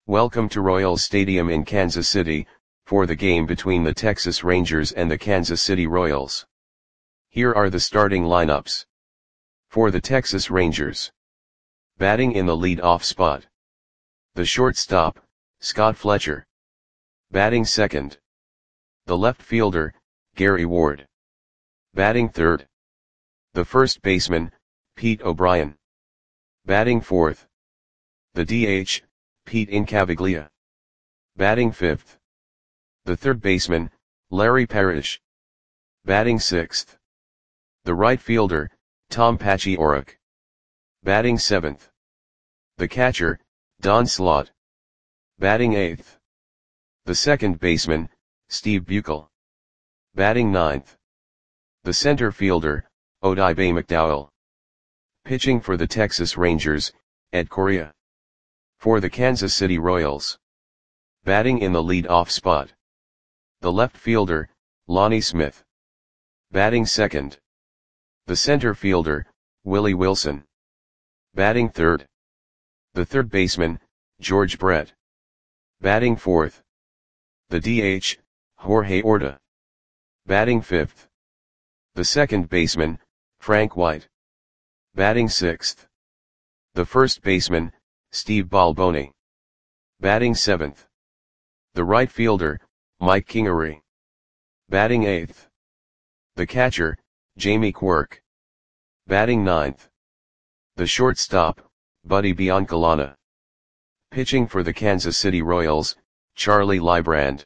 Welcome to Royals Stadium in Kansas City, for the game between the Texas Rangers and the Kansas City Royals. Here are the starting lineups. For the Texas Rangers. Batting in the lead-off spot. The shortstop, Scott Fletcher. Batting second. The left fielder, Gary Ward. Batting third. The first baseman, Pete O'Brien. Batting fourth. The DH, Pete Incaviglia. Batting fifth. The third baseman, Larry Parrish. Batting sixth. The right fielder, Tom Paciorek. Batting seventh. The catcher, Don Slaught. Batting eighth. The second baseman, Steve Buechel. Batting ninth. The center fielder, Odibe McDowell. Pitching for the Texas Rangers, Ed Correa. For the Kansas City Royals. Batting in the lead-off spot. The left fielder, Lonnie Smith. Batting second. The center fielder, Willie Wilson. Batting third. The third baseman, George Brett. Batting fourth. The DH, Jorge Orta. Batting fifth. The second baseman, Frank White. Batting sixth. The first baseman, Steve Balboni. Batting seventh. The right fielder, Mike Kingery. Batting eighth. The catcher, Jamie Quirk. Batting ninth. The shortstop, Buddy Biancalana. Pitching for the Kansas City Royals, Charlie Leibrand.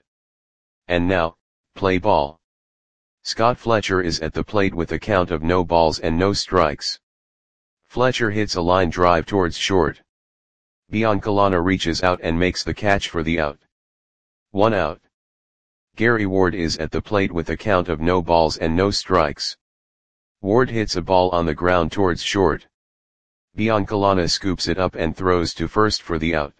And now, play ball. Scott Fletcher is at the plate with a count of no balls and no strikes. Fletcher hits a line drive towards short. Biancalana reaches out and makes the catch for the out. 1 out. Gary Ward is at the plate with a count of no balls and no strikes. Ward hits a ball on the ground towards short. Biancalana scoops it up and throws to first for the out.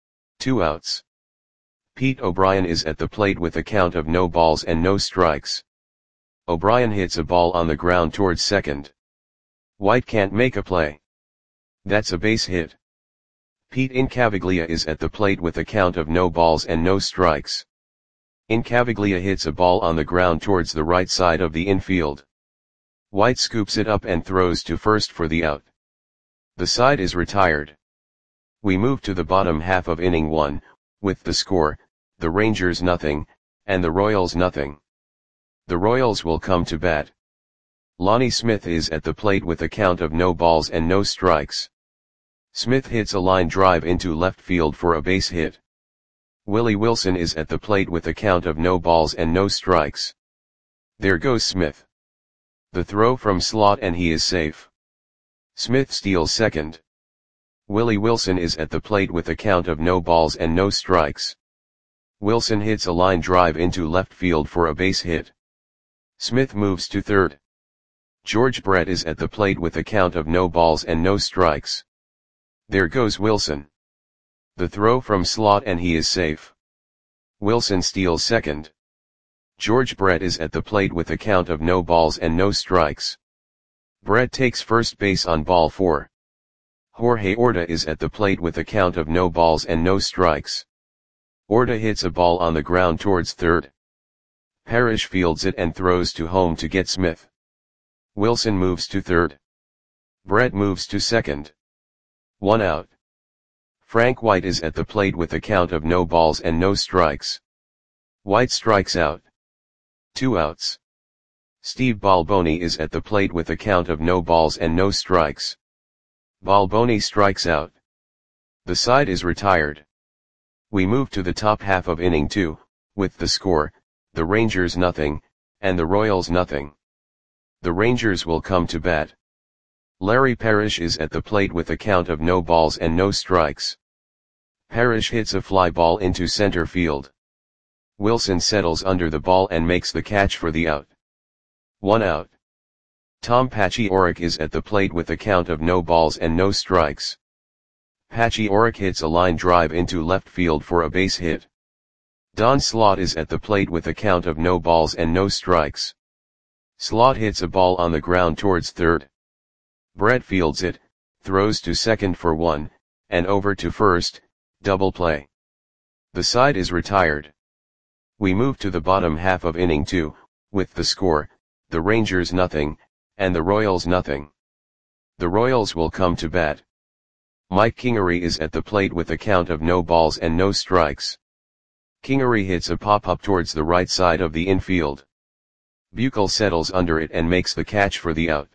2 outs. Pete O'Brien is at the plate with a count of no balls and no strikes. O'Brien hits a ball on the ground towards second. White can't make a play. That's a base hit. Pete Incaviglia is at the plate with a count of no balls and no strikes. Incaviglia hits a ball on the ground towards the right side of the infield. White scoops it up and throws to first for the out. The side is retired. We move to the bottom half of inning 1, with the score, the Rangers nothing, and the Royals nothing. The Royals will come to bat. Lonnie Smith is at the plate with a count of no balls and no strikes. Smith hits a line drive into left field for a base hit. Willie Wilson is at the plate with a count of no balls and no strikes. There goes Smith. The throw from Slaught and he is safe. Smith steals second. Willie Wilson is at the plate with a count of no balls and no strikes. Wilson hits a line drive into left field for a base hit. Smith moves to third. George Brett is at the plate with a count of no balls and no strikes. There goes Wilson. The throw from Slaught and he is safe. Wilson steals second. George Brett is at the plate with a count of no balls and no strikes. Brett takes first base on ball 4. Jorge Orta is at the plate with a count of no balls and no strikes. Orta hits a ball on the ground towards third. Parrish fields it and throws to home to get Smith. Wilson moves to third. Brett moves to second. 1 out. Frank White is at the plate with a count of no balls and no strikes. White strikes out. 2 outs. Steve Balboni is at the plate with a count of no balls and no strikes. Balboni strikes out. The side is retired. We move to the top half of inning 2, with the score, the Rangers nothing, and the Royals nothing. The Rangers will come to bat. Larry Parrish is at the plate with a count of no balls and no strikes. Parrish hits a fly ball into center field. Wilson settles under the ball and makes the catch for the out. 1 out. Tom Paciorek is at the plate with a count of no balls and no strikes. Paciorek hits a line drive into left field for a base hit. Don Slaught is at the plate with a count of no balls and no strikes. Slaught hits a ball on the ground towards third. Brett fields it, throws to second for 1, and over to first, double play. The side is retired. We move to the bottom half of inning 2, with the score, the Rangers nothing, and the Royals nothing. The Royals will come to bat. Mike Kingery is at the plate with a count of no balls and no strikes. Kingery hits a pop-up towards the right side of the infield. Buechel settles under it and makes the catch for the out.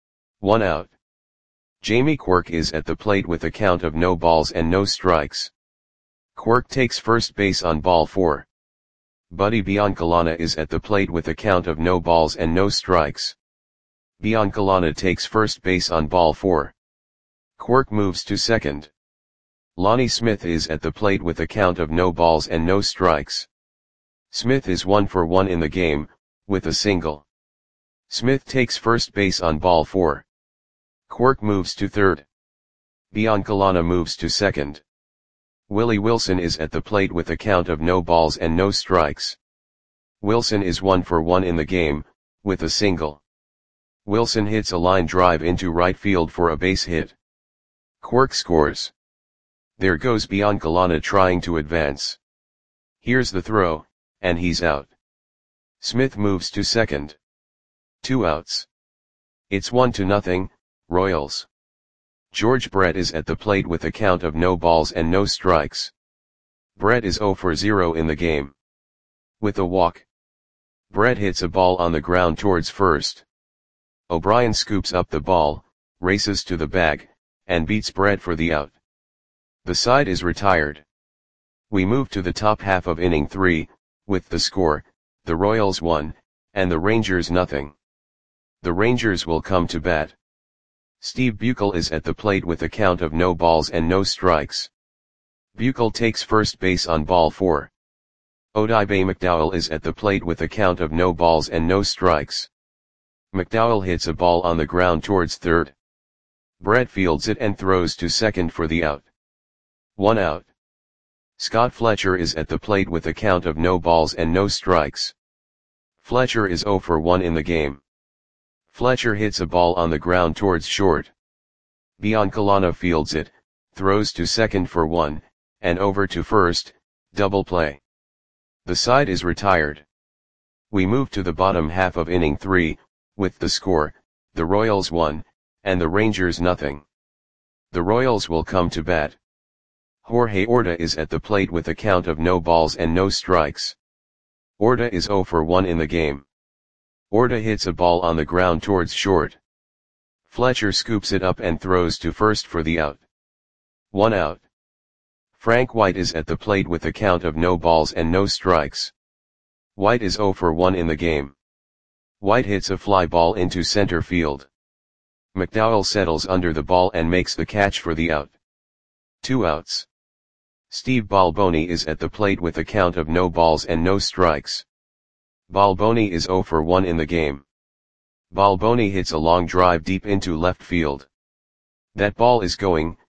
1 out. Jamie Quirk is at the plate with a count of no balls and no strikes. Quirk takes first base on ball 4. Buddy Biancalana is at the plate with a count of no balls and no strikes. Biancalana takes first base on ball 4. Quirk moves to second. Lonnie Smith is at the plate with a count of no balls and no strikes. Smith is 1 for 1 in the game, with a single. Smith takes first base on ball 4. Quirk moves to third. Biancalana moves to second. Willie Wilson is at the plate with a count of no balls and no strikes. Wilson is 1 for 1 in the game, with a single. Wilson hits a line drive into right field for a base hit. Quirk scores. There goes Biancalana trying to advance. Here's the throw, and he's out. Smith moves to second. 2 outs. It's 1-0, Royals. George Brett is at the plate with a count of no balls and no strikes. Brett is 0 for 0 in the game. With a walk. Brett hits a ball on the ground towards first. O'Brien scoops up the ball, races to the bag, and beats Brett for the out. The side is retired. We move to the top half of inning 3, with the score, the Royals 1, and the Rangers nothing. The Rangers will come to bat. Steve Buechel is at the plate with a count of no balls and no strikes. Buechel takes first base on ball 4. Odibe McDowell is at the plate with a count of no balls and no strikes. McDowell hits a ball on the ground towards third. Brett fields it and throws to second for the out. 1 out. Scott Fletcher is at the plate with a count of no balls and no strikes. Fletcher is 0 for 1 in the game. Fletcher hits a ball on the ground towards short. Biancalana fields it, throws to second for 1, and over to first, double play. The side is retired. We move to the bottom half of inning 3, with the score, the Royals 1, and the Rangers nothing. The Royals will come to bat. Jorge Orta is at the plate with a count of no balls and no strikes. Orta is 0 for 1 in the game. Orta hits a ball on the ground towards short. Fletcher scoops it up and throws to first for the out. 1 out. Frank White is at the plate with a count of no balls and no strikes. White is 0 for 1 in the game. White hits a fly ball into center field. McDowell settles under the ball and makes the catch for the out. 2 outs. Steve Balboni is at the plate with a count of no balls and no strikes. Balboni is 0 for 1 in the game. Balboni hits a long drive deep into left field. That ball is gone.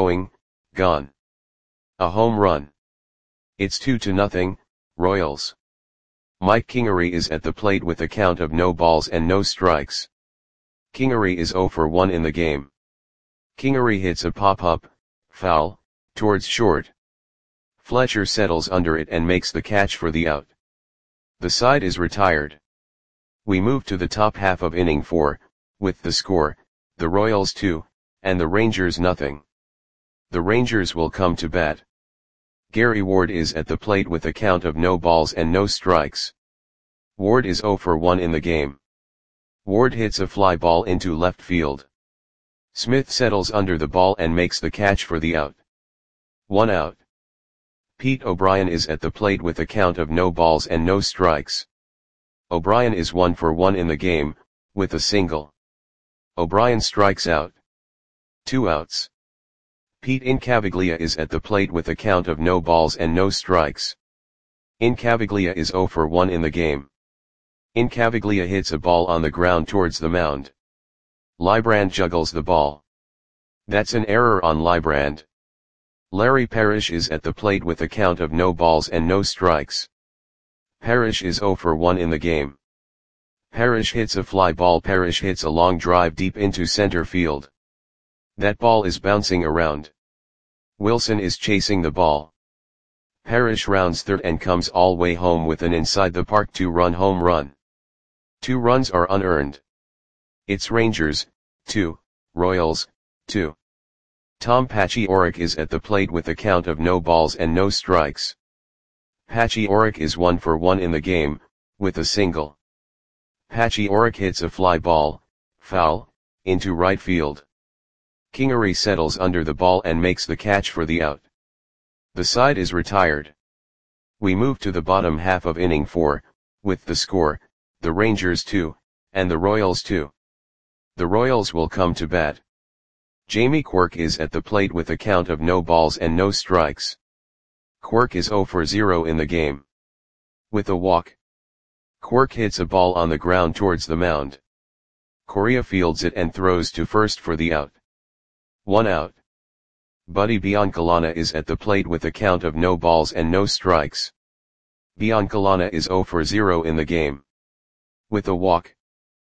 A home run. It's 2-0, Royals. Mike Kingery is at the plate with a count of no balls and no strikes. Kingery is 0 for 1 in the game. Kingery hits a pop-up, foul, towards short. Fletcher settles under it and makes the catch for the out. The side is retired. We move to the top half of inning 4, with the score, the Royals 2, and the Rangers nothing. The Rangers will come to bat. Gary Ward is at the plate with a count of no balls and no strikes. Ward is 0 for 1 in the game. Ward hits a fly ball into left field. Smith settles under the ball and makes the catch for the out. 1 out. Pete O'Brien is at the plate with a count of no balls and no strikes. O'Brien is 1 for 1 in the game, with a single. O'Brien strikes out. 2 outs. Pete Incaviglia is at the plate with a count of no balls and no strikes. Incaviglia is 0 for 1 in the game. Incaviglia hits a ball on the ground towards the mound. Librand juggles the ball. That's an error on Librand. Larry Parrish is at the plate with a count of no balls and no strikes. Parrish is 0 for 1 in the game. Parrish hits a fly ball. Parrish hits a long drive deep into center field. That ball is bouncing around. Wilson is chasing the ball. Parrish rounds third and comes all way home with an inside the park 2-run home run. 2 runs are unearned. It's Rangers, 2, Royals, 2. Tom Pachioric is at the plate with a count of no balls and no strikes. Pachioric is 1 for 1 in the game, with a single. Pachioric hits a fly ball, foul, into right field. Kingery settles under the ball and makes the catch for the out. The side is retired. We move to the bottom half of inning 4, with the score, the Rangers 2, and the Royals 2. The Royals will come to bat. Jamie Quirk is at the plate with a count of no balls and no strikes. Quirk is 0 for 0 in the game. With a walk. Quirk hits a ball on the ground towards the mound. Correa fields it and throws to first for the out. 1 out. Buddy Biancalana is at the plate with a count of no balls and no strikes. Biancalana is 0 for 0 in the game. With a walk.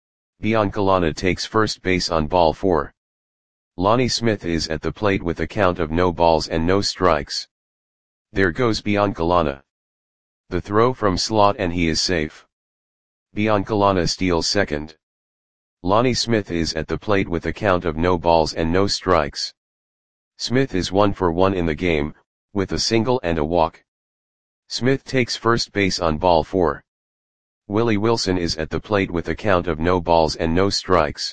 Biancalana takes first base on ball 4. Lonnie Smith is at the plate with a count of no balls and no strikes. There goes Biancalana. The throw from slot and he is safe. Biancalana steals second. Lonnie Smith is at the plate with a count of no balls and no strikes. Smith is 1 for 1 in the game, with a single and a walk. Smith takes first base on ball 4. Willie Wilson is at the plate with a count of no balls and no strikes.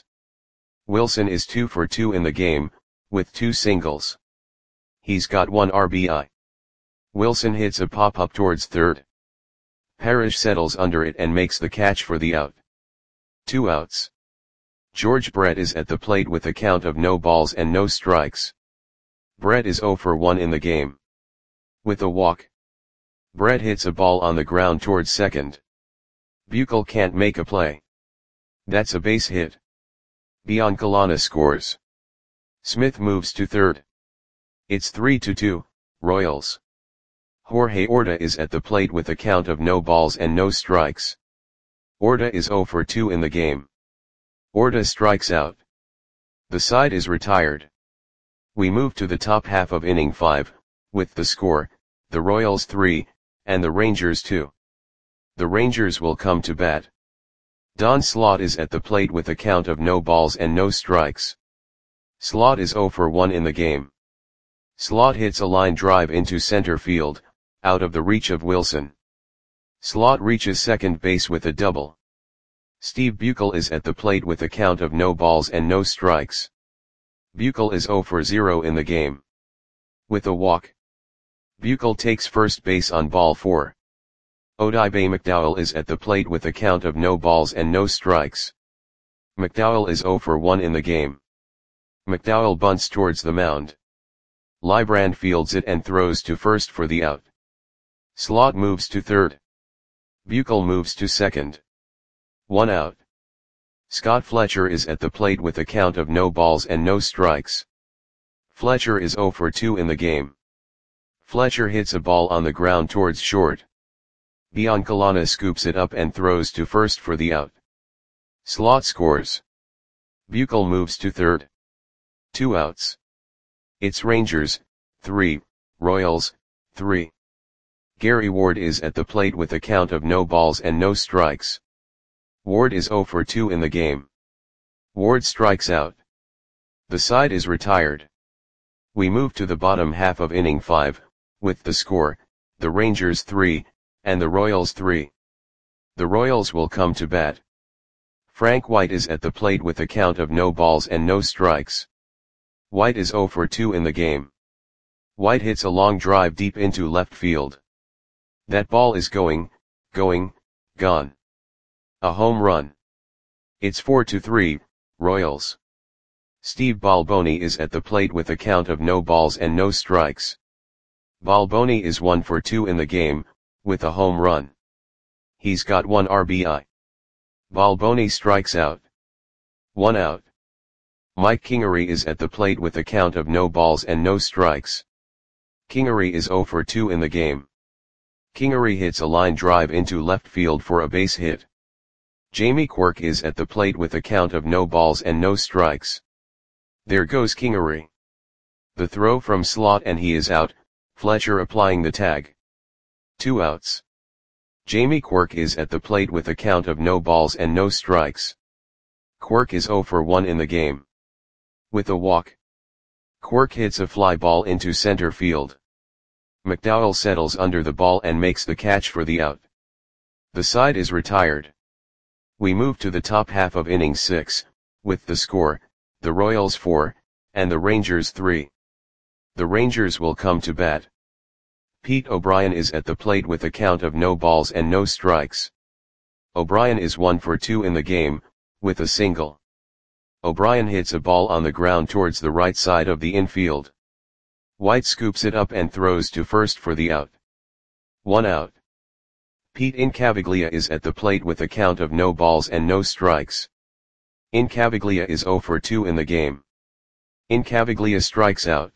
Wilson is 2 for 2 in the game, with 2 singles. He's got 1 RBI. Wilson hits a pop-up towards third. Parrish settles under it and makes the catch for the out. 2 outs. George Brett is at the plate with a count of no balls and no strikes. Brett is 0 for 1 in the game. With a walk. Brett hits a ball on the ground towards second. Buechel can't make a play. That's a base hit. Biancalana scores. Smith moves to third. It's 3-2, Royals. Jorge Orta is at the plate with a count of no balls and no strikes. Orta is 0 for 2 in the game. Orta strikes out. The side is retired. We move to the top half of inning 5, with the score, the Royals 3, and the Rangers 2. The Rangers will come to bat. Don Slaught is at the plate with a count of no balls and no strikes. Slaught is 0 for 1 in the game. Slaught hits a line drive into center field, out of the reach of Wilson. Slaught reaches second base with a double. Steve Buechel is at the plate with a count of no balls and no strikes. Buechel is 0 for 0 in the game. With a walk. Buechel takes first base on ball 4. Odibe McDowell is at the plate with a count of no balls and no strikes. McDowell is 0 for 1 in the game. McDowell bunts towards the mound. Librand fields it and throws to first for the out. Slaught moves to third. Buechel moves to second. 1 out. Scott Fletcher is at the plate with a count of no balls and no strikes. Fletcher is 0 for 2 in the game. Fletcher hits a ball on the ground towards short. Biancalana scoops it up and throws to first for the out. Slaught scores. Buechel moves to third. 2 outs. It's Rangers, 3, Royals, 3. Gary Ward is at the plate with a count of no balls and no strikes. Ward is 0 for 2 in the game. Ward strikes out. The side is retired. We move to the bottom half of inning 5, with the score, the Rangers 3, and the Royals 3. The Royals will come to bat. Frank White is at the plate with a count of no balls and no strikes. White is 0 for 2 in the game. White hits a long drive deep into left field. That ball is gone. A home run. It's 4-3, Royals. Steve Balboni is at the plate with a count of no balls and no strikes. Balboni is 1 for 2 in the game, with a home run. He's got 1 RBI. Balboni strikes out. 1 out. Mike Kingery is at the plate with a count of no balls and no strikes. Kingery is 0 for 2 in the game. Kingery hits a line drive into left field for a base hit. Jamie Quirk is at the plate with a count of no balls and no strikes. There goes Kingery. The throw from Slaught and he is out, Fletcher applying the tag. 2 outs. Jamie Quirk is at the plate with a count of no balls and no strikes. Quirk is 0 for 1 in the game. With a walk, Quirk hits a fly ball into center field. McDowell settles under the ball and makes the catch for the out. The side is retired. We move to the top half of inning 6, with the score, the Royals 4, and the Rangers 3. The Rangers will come to bat. Pete O'Brien is at the plate with a count of no balls and no strikes. O'Brien is 1 for 2 in the game, with a single. O'Brien hits a ball on the ground towards the right side of the infield. White scoops it up and throws to first for the out. 1 out. Pete Incaviglia is at the plate with a count of no balls and no strikes. Incaviglia is 0 for 2 in the game. Incaviglia strikes out.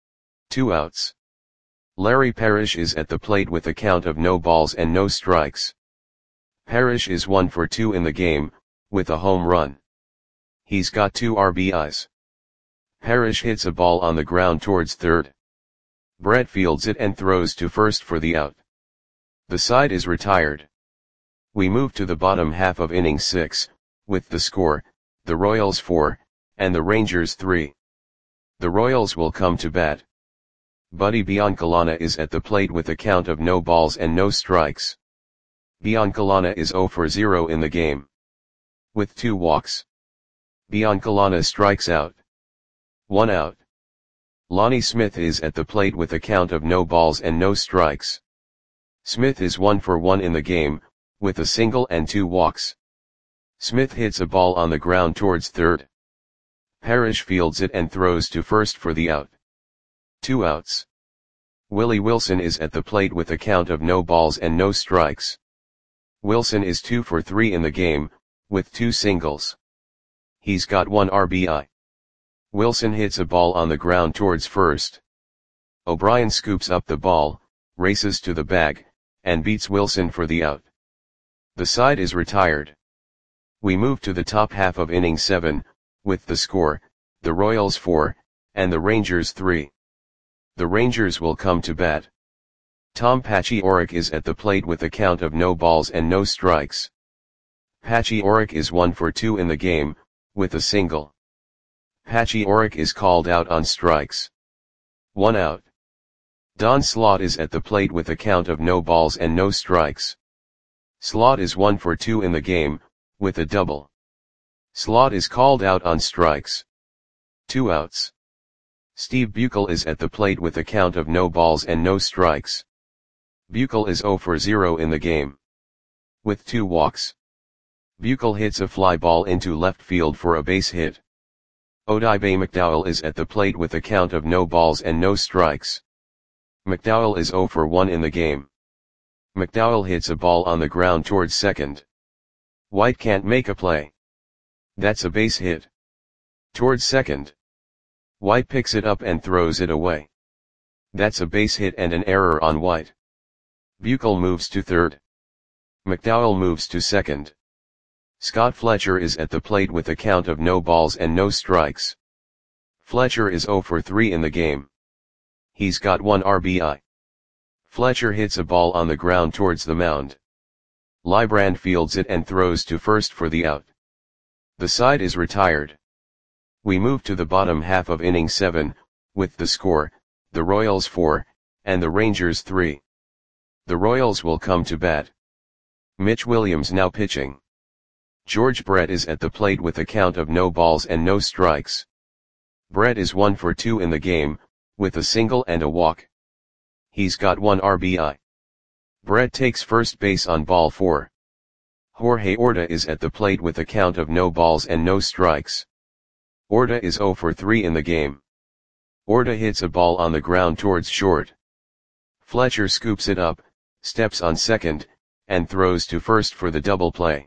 2 outs. Larry Parrish is at the plate with a count of no balls and no strikes. Parrish is 1 for 2 in the game, with a home run. He's got 2 RBIs. Parrish hits a ball on the ground towards third. Brett fields it and throws to first for the out. The side is retired. We move to the bottom half of inning 6, with the score, the Royals 4, and the Rangers 3. The Royals will come to bat. Buddy Biancalana is at the plate with a count of no balls and no strikes. Biancalana is 0 for 0 in the game. With 2 walks. Biancalana strikes out. 1 out. Lonnie Smith is at the plate with a count of no balls and no strikes. Smith is 1 for 1 in the game, with a single and 2 walks. Smith hits a ball on the ground towards third. Parrish fields it and throws to first for the out. 2 outs. Willie Wilson is at the plate with a count of no balls and no strikes. Wilson is 2 for 3 in the game, with 2 singles. He's got 1 RBI. Wilson hits a ball on the ground towards first. O'Brien scoops up the ball, races to the bag, and beats Wilson for the out. The side is retired. We move to the top half of inning 7, with the score, the Royals 4, and the Rangers 3. The Rangers will come to bat. Tom Paciorek is at the plate with a count of no balls and no strikes. Paciorek is 1 for 2 in the game, with a single. Paciorek is called out on strikes. 1 out. Don Slaught is at the plate with a count of no balls and no strikes. Slaught is 1 for 2 in the game, with a double. Slaught is called out on strikes. 2 outs. Steve Buechel is at the plate with a count of no balls and no strikes. Buechel is 0 for 0 in the game. With 2 walks. Buechel hits a fly ball into left field for a base hit. Odibe McDowell is at the plate with a count of no balls and no strikes. McDowell is 0 for 1 in the game. McDowell hits a ball on the ground towards second. White can't make a play. That's a base hit. Towards second. White picks it up and throws it away. That's a base hit and an error on White. Buechel moves to third. McDowell moves to second. Scott Fletcher is at the plate with a count of no balls and no strikes. Fletcher is 0 for 3 in the game. He's got 1 RBI. Fletcher hits a ball on the ground towards the mound. Librand fields it and throws to first for the out. The side is retired. We move to the bottom half of inning 7, with the score, the Royals 4, and the Rangers 3. The Royals will come to bat. Mitch Williams now pitching. George Brett is at the plate with a count of no balls and no strikes. Brett is 1 for 2 in the game, with a single and a walk. He's got 1 RBI. Brett takes first base on ball 4. Jorge Orta is at the plate with a count of no balls and no strikes. Orta is 0 for 3 in the game. Orta hits a ball on the ground towards short. Fletcher scoops it up, steps on second, and throws to first for the double play.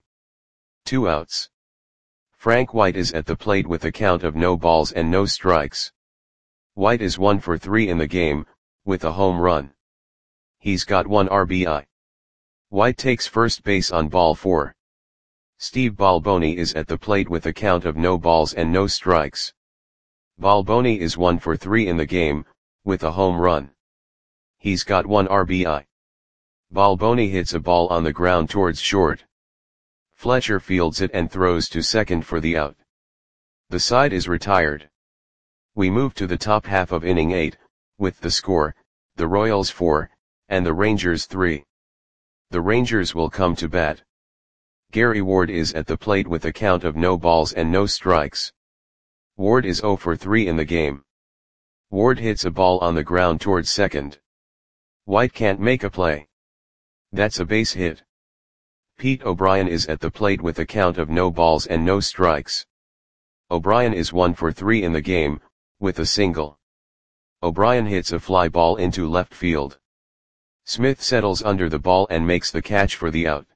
2 outs. Frank White is at the plate with a count of no balls and no strikes. White is 1 for 3 in the game, with a home run. He's got 1 RBI. White takes first base on ball 4. Steve Balboni is at the plate with a count of no balls and no strikes. Balboni is 1 for 3 in the game, with a home run. He's got 1 RBI. Balboni hits a ball on the ground towards short. Fletcher fields it and throws to second for the out. The side is retired. We move to the top half of inning 8, with the score, the Royals 4, and the Rangers 3. The Rangers will come to bat. Gary Ward is at the plate with a count of no balls and no strikes. Ward is 0 for 3 in the game. Ward hits a ball on the ground towards second. White can't make a play. That's a base hit. Pete O'Brien is at the plate with a count of no balls and no strikes. O'Brien is 1 for 3 in the game, with a single. O'Brien hits a fly ball into left field. Smith settles under the ball and makes the catch for the out.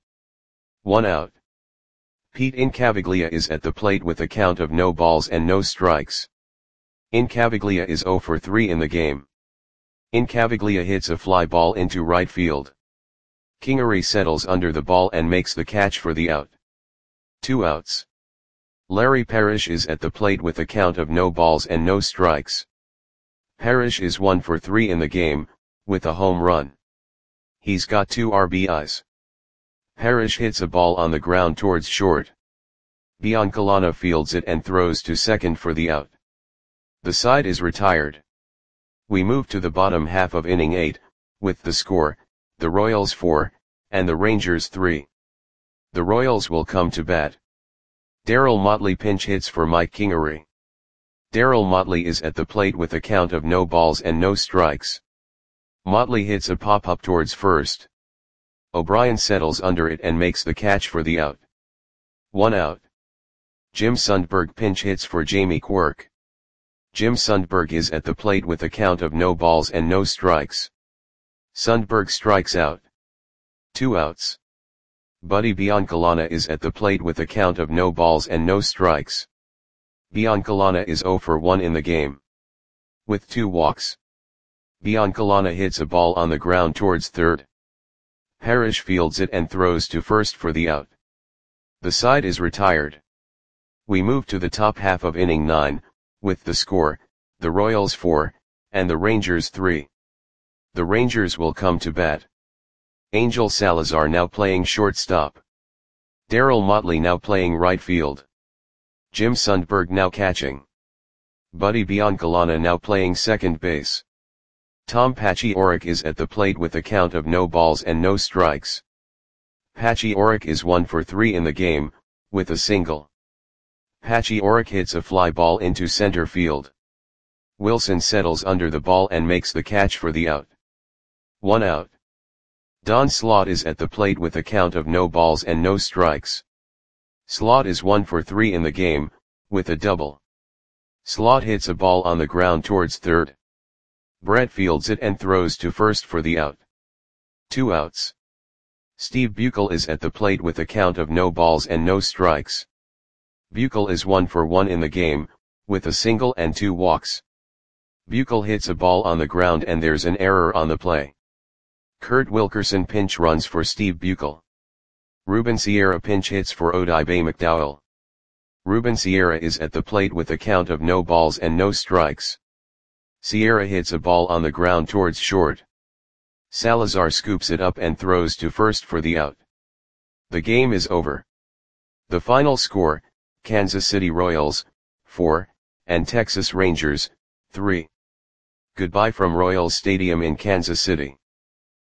1 out. Pete Incaviglia is at the plate with a count of no balls and no strikes. Incaviglia is 0 for 3 in the game. Incaviglia hits a fly ball into right field. Kingery settles under the ball and makes the catch for the out. 2 outs. Larry Parrish is at the plate with a count of no balls and no strikes. Parrish is 1 for 3 in the game, with a home run. He's got 2 RBIs. Parrish hits a ball on the ground towards short. Biancalana fields it and throws to second for the out. The side is retired. We move to the bottom half of inning 8, with the score, the Royals 4, and the Rangers 3. The Royals will come to bat. Darryl Motley pinch hits for Mike Kingery. Darryl Motley is at the plate with a count of no balls and no strikes. Motley hits a pop-up towards first. O'Brien settles under it and makes the catch for the out. 1 out. Jim Sundberg pinch hits for Jamie Quirk. Jim Sundberg is at the plate with a count of no balls and no strikes. Sundberg strikes out. 2 outs. Buddy Biancalana is at the plate with a count of no balls and no strikes. Biancalana is 0 for 1 in the game. With 2 walks. Biancalana hits a ball on the ground towards third. Parrish fields it and throws to first for the out. The side is retired. We move to the top half of inning 9, with the score, the Royals 4, and the Rangers 3. The Rangers will come to bat. Angel Salazar now playing shortstop. Darryl Motley now playing right field. Jim Sundberg now catching. Buddy Biancalana now playing second base. Tom Pachioric is at the plate with a count of no balls and no strikes. Pachioric is 1 for 3 in the game, with a single. Pachioric hits a fly ball into center field. Wilson settles under the ball and makes the catch for the out. 1 out. Don Slaught is at the plate with a count of no balls and no strikes. Slaught is 1 for 3 in the game, with a double. Slaught hits a ball on the ground towards third. Brett fields it and throws to first for the out. 2 outs. Steve Buechel is at the plate with a count of no balls and no strikes. Buechel is 1 for 1 in the game, with a single and 2 walks. Buechel hits a ball on the ground and there's an error on the play. Kurt Wilkerson pinch runs for Steve Buechel. Ruben Sierra pinch hits for Odibe McDowell. Ruben Sierra is at the plate with a count of no balls and no strikes. Sierra hits a ball on the ground towards short. Salazar scoops it up and throws to first for the out. The game is over. The final score, Kansas City Royals, 4, and Texas Rangers, 3. Goodbye from Royals Stadium in Kansas City.